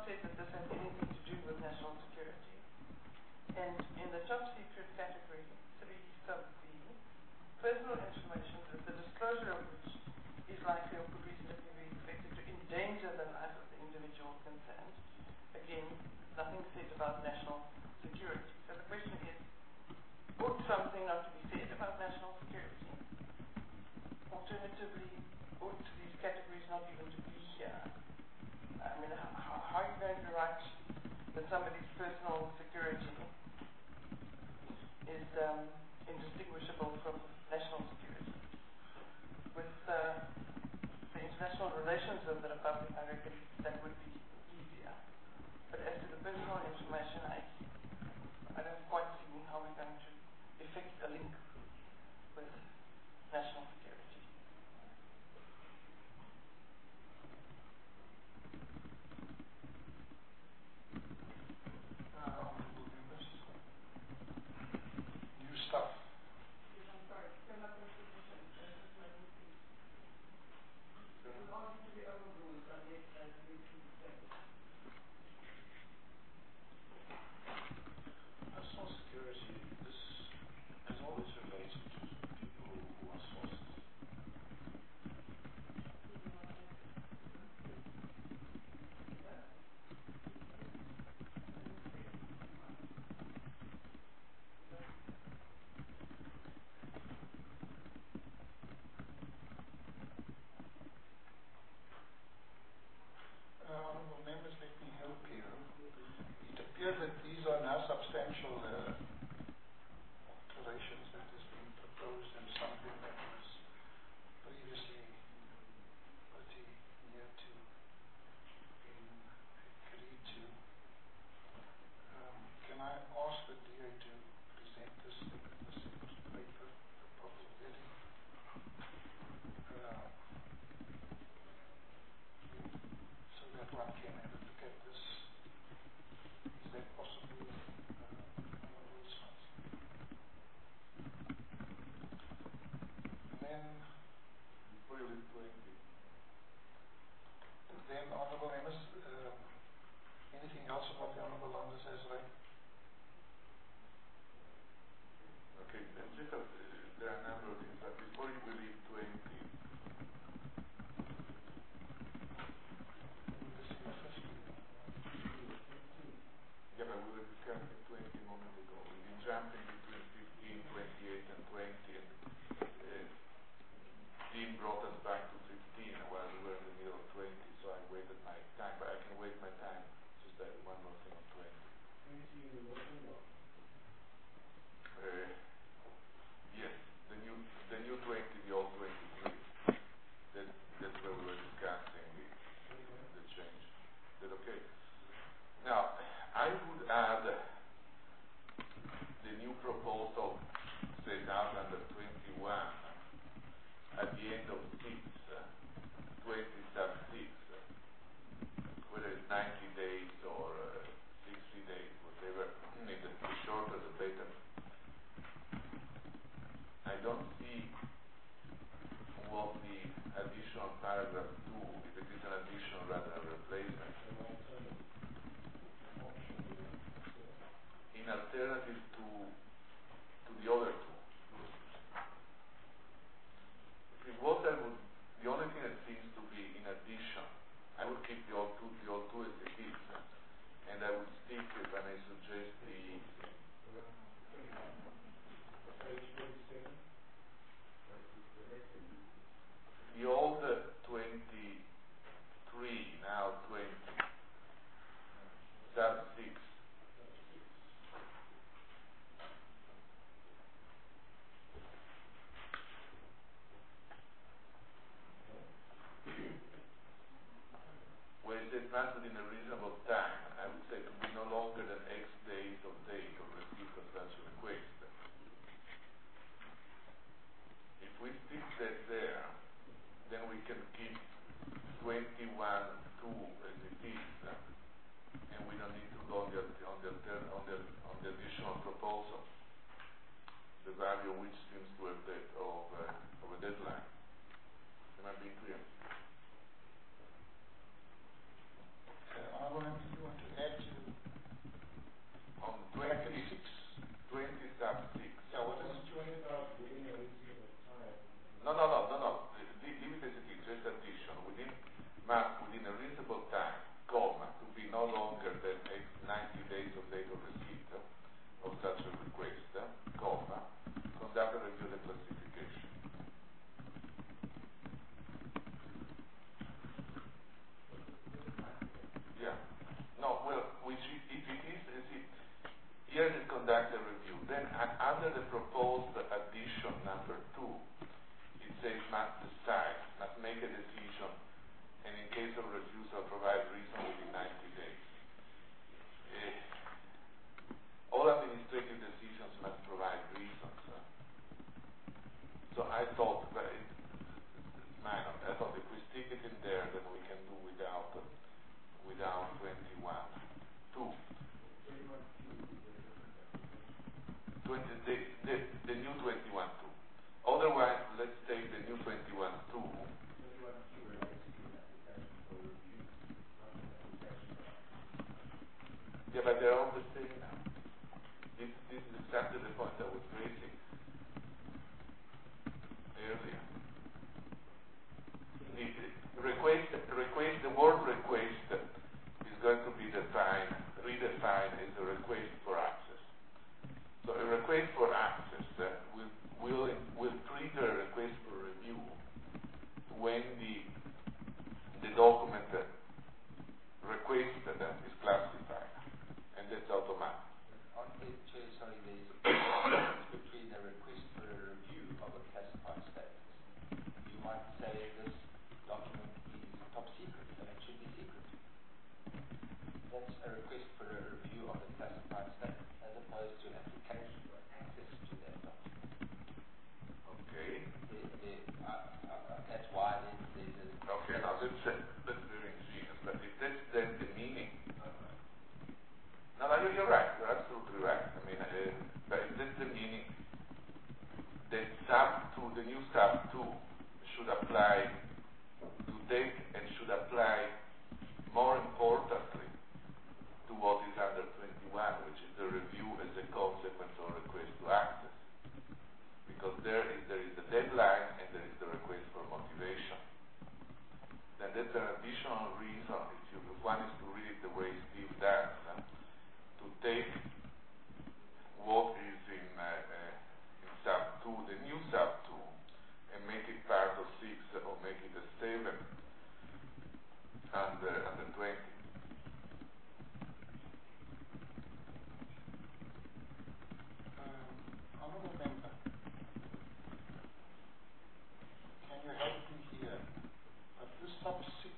said that this has anything to do with national security. And in the top secret category, three sub B, personal information, that the disclosure of which is likely or could reasonably be expected to endanger the life of the individual concerned. Again, nothing said about national security. So the question is, ought something not to be said about national security? Alternatively, ought these categories not even to be here? I mean, how, how are you going to write that somebody's personal security is um, indistinguishable from national security? With uh, the international relations of the Republic, I reckon that would be easier. But as to the personal information, I, I don't quite see how we're going to effect a link with national security. Uh, honorable members, new stuff. Yes, I'm sorry, came up with submission. That's just my meeting. It was argued to be overruled, but yet uh, the meeting is stayed. Personal security, this has always related to people who are sources. Uh, honorable members, let me help you. It appears that these are now substantial uh, alterations that has been proposed and something that was previously pretty near to being agreed to. Um, can I ask the D A to present this thing in the separate paper, the proper heading? Uh, so that one can have a look at this. Is that possible, uh, Honorable Smith? Then, Really twenty. then honorable members, um, anything else about the honorable Landers has read? Okay, then just, uh, there are a number of things, but before you believe twenty, Would this be fifty? yeah, but we were discussing twenty a moment ago. We've been jumping between fifteen, twenty-eight, and twenty, and uh, Dean brought us back to fifteen while we were in the middle of twenty, so I waited my time, but I can wait my time. Just that one more thing on twenty. Uh, yes, the new, the new twenty, the old twenty-three. That, that's where we were discussing the, the change. Is that okay? Now, I would add the new proposal set out under twenty-one at the end of six, uh, twenty sub six, uh, whether it's ninety days or uh, sixty days, whatever. The, the shorter the better. I don't see what the additional paragraph two, if it is an addition rather than a replacement, in alternative to to the other two. See, what I would, the only thing that seems to be in addition, I would keep the old two, the old two as it is, and I would stick with, and I suggest the the old twenty-three, now twenty, sub six. Where it says not within a reasonable time, I would say to be no longer than X days of date of receipt of such a request. If we stick that there, then we can keep twenty-one two as it is, and we don't need to go on the on the on the on the additional proposal, the value of which seems to have that of uh, of a deadline. Am I being clear? Uh, honorable members, than ex- ninety days of date of receipt of such a request, comma, conduct a review of the classification. Yeah. No, well, which is, if it is, is it, here it conduct a review. Then uh, under the proposed addition number two, it says must decide, must make a decision, and in case of refusal, provide reason within ninety days. Uh, all administrative decisions must provide reasons. Uh. So I thought, but it, it's minor. I thought if we stick it in there, then we can do without uh, without twenty-one two. twenty, the, the, the new twenty-one two. Otherwise, let's take the new twenty-one two. Yeah, but they're all the same now. This, this is exactly the point I was raising earlier. The request, request, the word request is going to be defined, redefined as a request for access. So a request for access uh, will, will, will trigger a request for review when the, the document uh, requested uh, is classified. And that's automatic. On the chair, sorry, there's a difference between a request for a review of a classified status. You might say this document is top secret and it should be secret. That's a request for a review of a classified status as opposed to an application for access to that document. Okay. The, the, uh, uh, that's why there's, there's a... Okay, now that's, uh, that's very ingenious, but if that's then the meaning, no, no, you're right. You're absolutely right. I mean, uh, but if that's the meaning, that sub two, the new sub two, should apply to date and should apply more importantly to what is under twenty-one, which is the review as a consequence of request to access. Because there is there is the deadline and there is the request for motivation. Then that's an additional reason, if, you, if one is to read it the way Steve does, uh, to take what is in, uh, uh, in sub two, the new sub two, and make it part of six or make it a seven under, under twenty. Um, honorable member, can you help me here? But this sub six,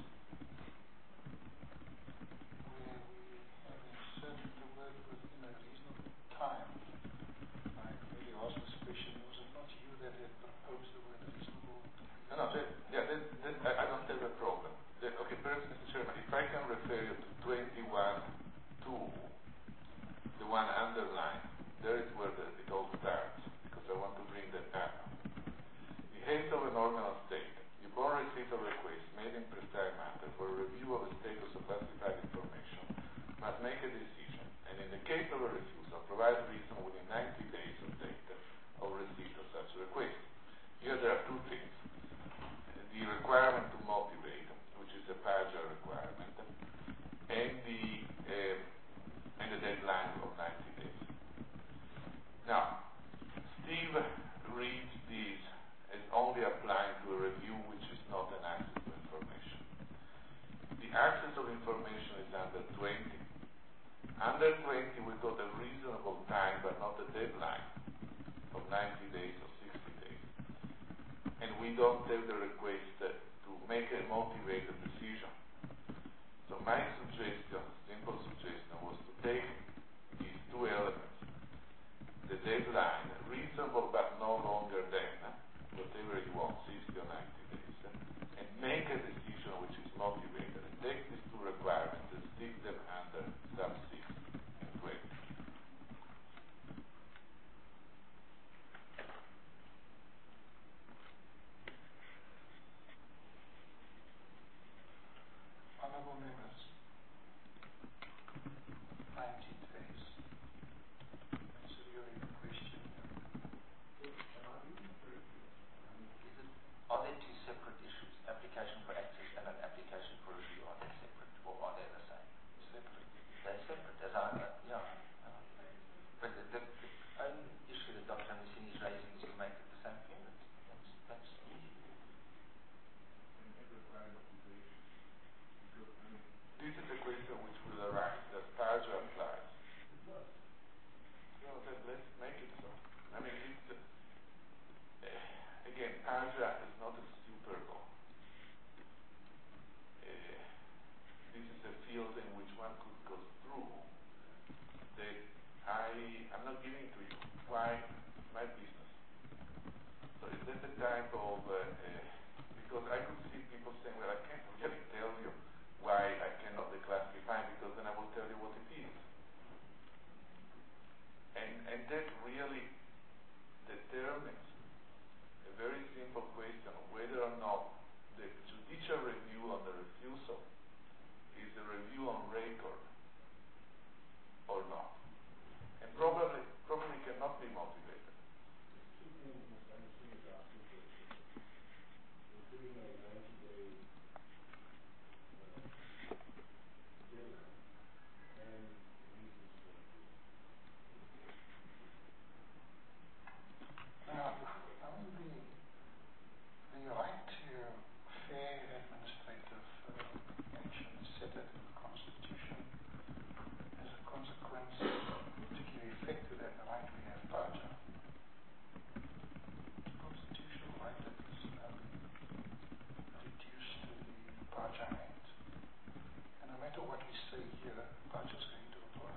where we have inserted the word within a reasonable time, I really ask this question, was it not you that had proposed the word reasonable? No, no, that, yeah, that, that, I, I don't have a problem. That, okay, perhaps, Mister Chairman, if I can refer you to twenty-one two, the one underlined, there is where the, it all starts, because I want to bring that up. The head of an ordinal state, upon receipt of request made in prescribed matter for a review of a status of classified information, must make a decision, and in the case of a refusal, provide reason within ninety days of date of receipt of such a request. Here there are two things. The requirement to motivate, which is a partial requirement, and the, uh, and the deadline of ninety days. Now, Steve reads these as only applying to a review which is not an access to information. The access of information is under twenty. Under twenty, we got a reasonable time, but not a deadline of ninety days or sixty days. And we don't have the request uh, to make a motivated decision. So my suggestion, simple suggestion, was to take these two elements, the deadline, reasonable but no longer than, whatever you want, sixty or ninety days, and make a decision which is motivated. And take these two requirements and stick them under sub six and twenty. Honorable members, Parja is not a super law. Uh, this is a field in which one could go through that I am not giving to you. Why? It's my business. So is that the type of, uh, uh, because I could see people saying, well, I can't really tell you why I cannot declassify, because then I will tell you what it is. And, and that really determines a very simple question of whether or not the judicial review on the refusal is a review on record or not. And probably probably cannot be motivated. Two things must understand about this issue. We're putting a ninety-day deadline and reasons for it. Now, on the, the right to fair administrative uh, action is set out in the Constitution. As a consequence, to give effect to that right, we have Parja. Constitutional right that is um, reduced to the Parja Act. And no matter what we say here, Parja is going to apply.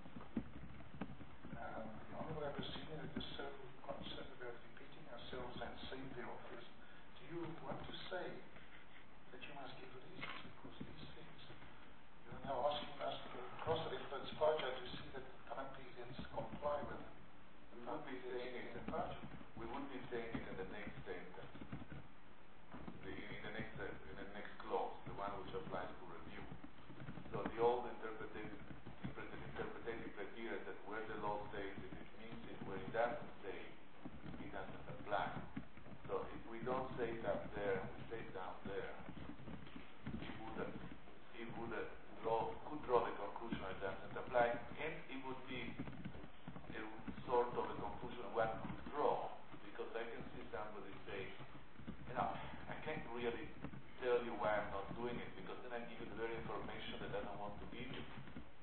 Um, the Honorable Abyssinia is so concerned about repeating ourselves and saying the office. Do you want to say that you must give reasons? Because these things, you are now asking us to cross-reference Parja to see that the time periods comply with it. We would be saying it in Parja. We would be saying it in the next sentence, the, in the next uh, in the next clause, the one which applies to review. So the old interpretative interpretative criteria that where the law says it, it means it. Where it doesn't say, it doesn't apply. So if we don't say it up there, we say it down there, it would uh, it would uh, draw could draw the conclusion it doesn't apply, and it would be a sort of a conclusion one could draw, because I can see somebody say, you know, I can't really tell you why I'm not doing it, because then I give you the very information that I don't want to give you.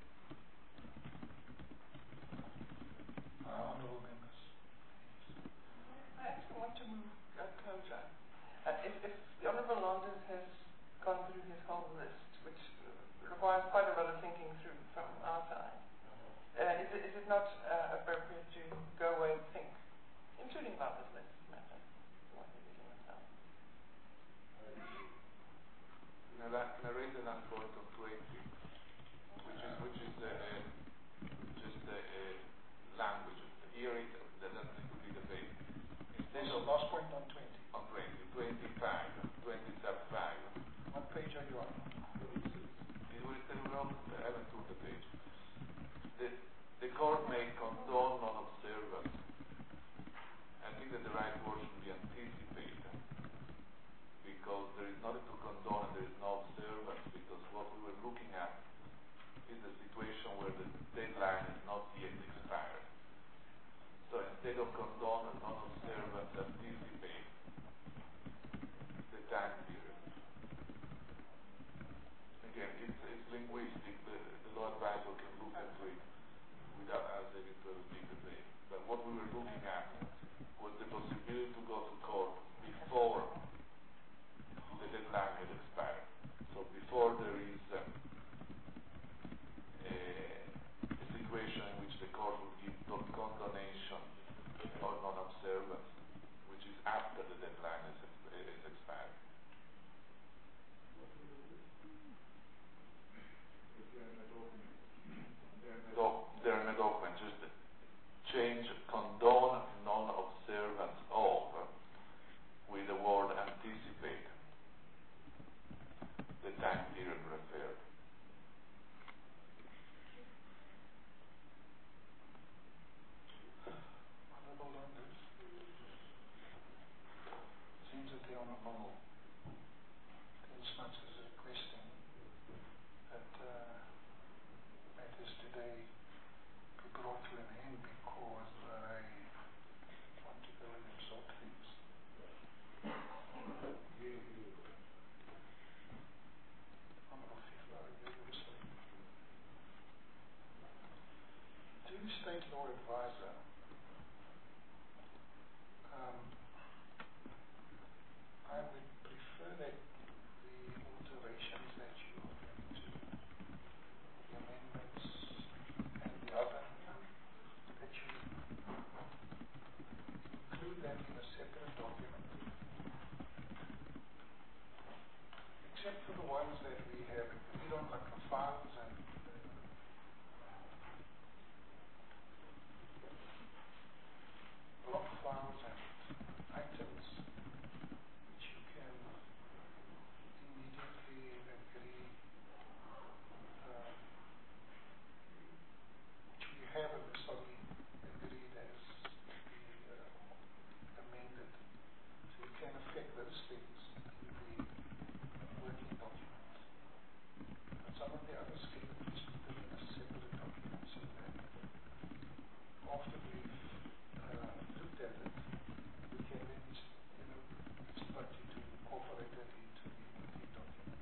Uh, Honorable members. I actually want to move uh, closer. Uh, if, if the Honourable Landers has gone through his whole list, which uh, requires quite a lot of thinking through from our side, uh, is, it, is it not uh, appropriate to go away and think, including about this list matter, what he's using himself? Can I, can I raise another point on twenty, which is which is uh, uh, just uh, uh, language. Here it that doesn't need to be debate. Instead Also, of last point on twenty. on twenty, twenty-five, twenty sub five. What page are you on? It will say, well, I haven't took the page. The, the court may condone non-observance. I think that the right word should be anticipate, because there is nothing to condone and there is no observance, because what we were looking at is a situation where the deadline is not yet expired. So instead of condone and non-observance, anticipate the time period. Again, it's, it's linguistic. The, the law advisor can look into it without us having to have a big debate. But what we were looking at was the possibility to go to court before the deadline had expired. So before there is uh, a, a situation in which the court will give condonation or non-observance, which is after the deadline is, is expired. So there are no documents, just change condone non-observance of with the word anticipate the time period referred. Honorable Landers. Seems that the Honorable Smuts is requesting that uh, matters today be brought to an end because I want to go and absorb things. Honorable FIFA, you will say. To the State Law Advisor, um, I would prefer that the alterations that you are going to, the amendments and the other, that you include that in a separate document. Except for the ones that we have agreed on, like the files and block files and items, which you can immediately agree, uh, which we have initially agreed as to be uh, amended. So you can affect those things in the working document. But some of the others can just be put in a separate document so that after we've uh, looked at it, we can then, you know, instruct you to incorporate that into the working document.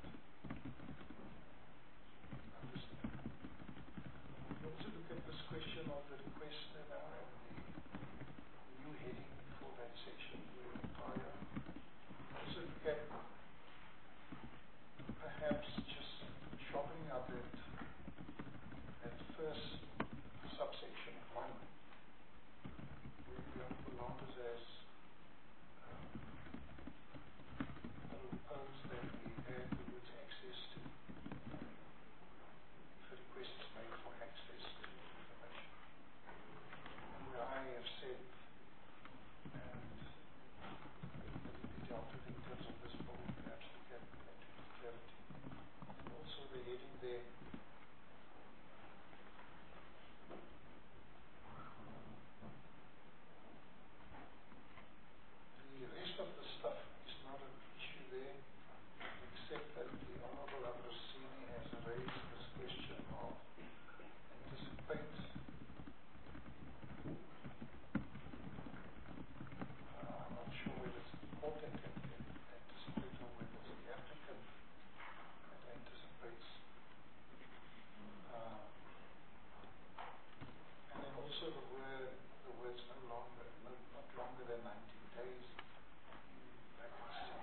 Understand? We also look at this question of the requester now and the new heading for that section where prior. Also look at perhaps just sharpening up that, that first subsection one, where the Honorable Landers has um, proposed that we add the words access to, if a request is made for access to information. And where I have said, and let it be dealt with in terms of this bill, perhaps look at that for clarity. And also the heading there, the rest of the stuff is not an issue there, except that the Honorable Abrasini has raised this question of anticipate. Uh, I'm not sure whether it's important to anticipate or whether it's the applicant that anticipates. Uh, and then also the word, the words no longer, no, not longer than ninety days. Back in six.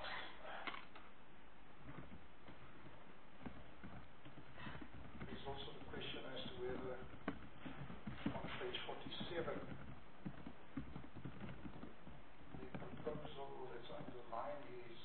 There's also the question as to whether on page forty-seven the proposal that's underlined is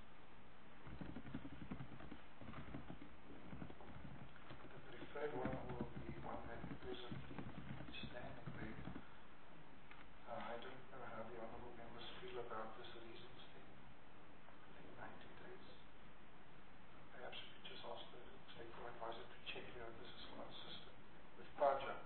the preferred one or the one that presently is standing there. Uh, I don't know how the honourable members feel about this reasons thing. I think ninety days. Perhaps we could just ask the technical advisor to check here if this is consistent with P A J A.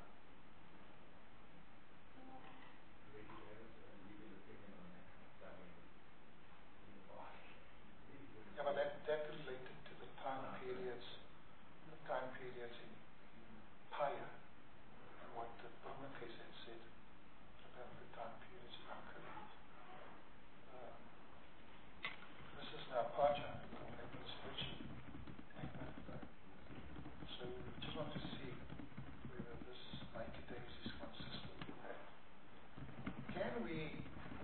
Yeah, but that, that related to the time periods, the time periods in, in P A Y A, and what the Burma case had said about the time periods, if I'm correct. Um, this is now P A J A, administration. So we just want to see whether this ninety days is consistent with that. Can we,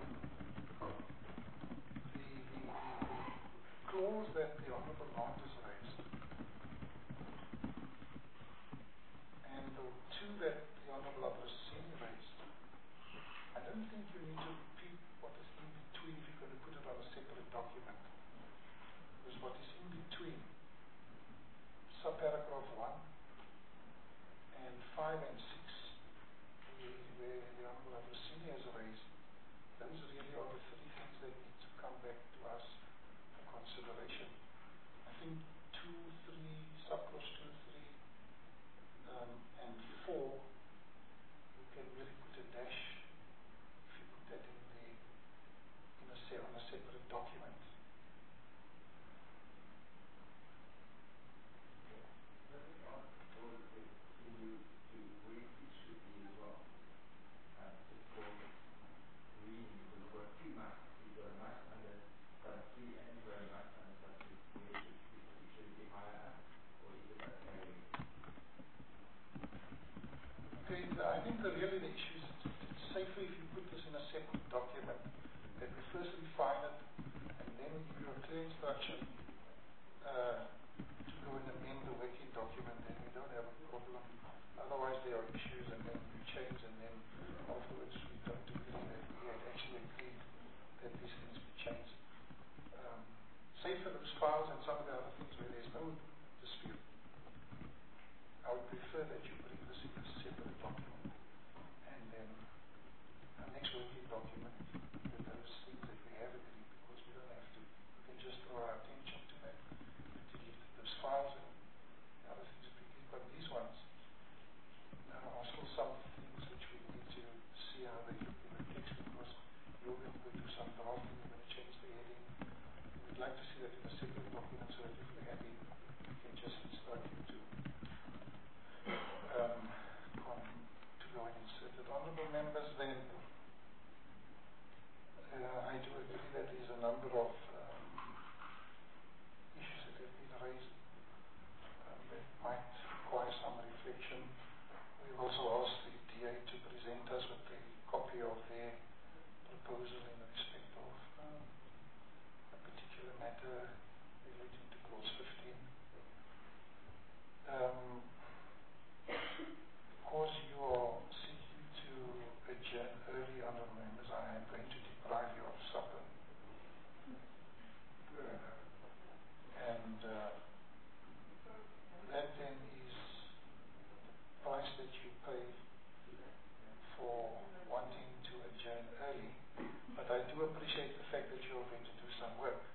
the, the, the, the clause that the Honourable Landers raised, and the two that the Honourable Abrasini raised, I don't think you need to repeat what is in between if you're going to put it on a separate document. Because what is in between subparagraph one and five and six, where, where the Honourable Abrasini has raised, those really are the three things that need to come back to us for consideration. I think two, three, subclause two, three, um, and four, you can really put a dash if you put that in the in a se on a separate document. Okay, I think the really the issue is it's, it's safer if you put this in a separate document, that we first refine it and then give you a clear instruction uh, to go and amend the working document, then we don't have a problem. Otherwise, there are issues, and then we change, and then afterwards we don't agree that we had actually agreed that these things be changed. Um, say for those files and some of the other things where there's no dispute, I would prefer that you bring this in a separate document, and then our next working document with those things that we have agreed, because we don't have to, we can just draw our attention to that, to delete those files and the other things that we agreed. But these ones uh, are still some things which we need to see how they look in the text, because you're going to do some drafting, you're going to change the heading. We'd like to see that in a separate document so that if we're happy, we can just instruct you to um, con- to go and insert it. Honourable members, then uh, I do agree that there's a number of um, issues that have been raised um, that might require some reflection. We've also asked the D A to present us with a copy of their proposal in respect of um, a particular matter relating to clause fifteen. Um, because you are seeking to adjourn early, honourable members, I am going to deprive you of supper. And uh, that then is the price that you pay for wanting to adjourn early. But I do appreciate the fact that you are going to do some work.